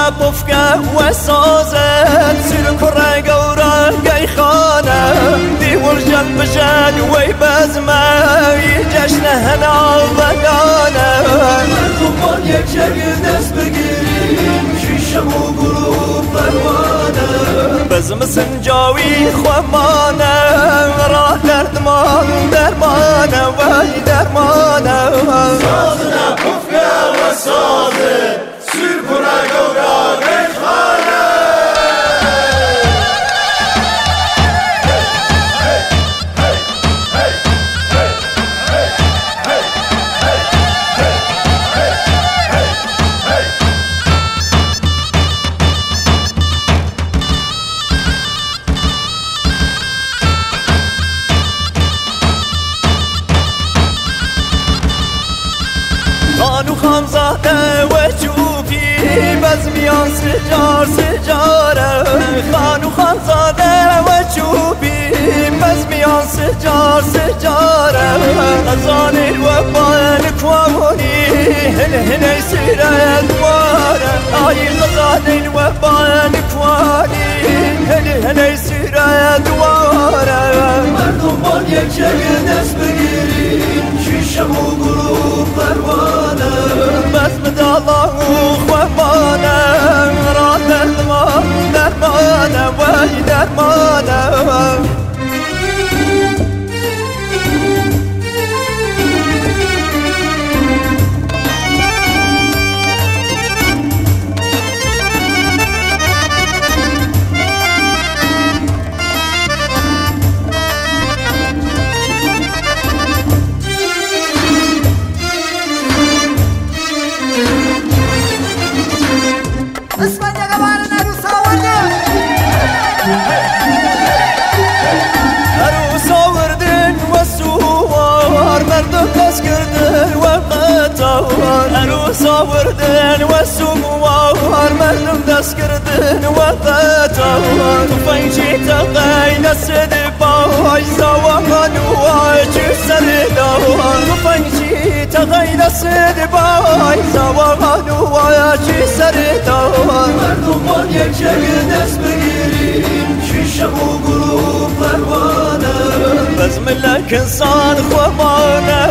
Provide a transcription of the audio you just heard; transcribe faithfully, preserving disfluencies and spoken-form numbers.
بفكه وسازت سير كره قورا قي خانه دي ورجل بجد ويبزمه يجشن هنا بقانه مردمان يكشك دست بگیریم شیشم و گروه پروانه بزم سنجاوی خوامانه را دردمان درمانه وای درمانه سازنه پفکه و سازه سیر کنه گورا قی خانه خانو خامزاده و چوبی بزمیان سجار سجاره خانو خامزاده و چوبی بزمیان سجار سجاره غزان الوبان كواموني هن هن سيرة دواره آي غزان الوبان كواني هن هن سيرة دواره مردمان يكشك دست بگیریم شیشم و گروه پروانه بزم دالله و خوامانه را درمان درمانه وای درمانه اسمعني قبارنا روسا عروسا وردن وسوار مردم دست کردن و قطار عروسا وردن وسوار مردم دست کردن و قطار فنجی تقین سد بای زوان و جسر دار فنجی تقین سد بای زوان و جسر دار مردمان يكشك دست بگیریم شیشم و گروه پروانه بزم لك انسان خوامانه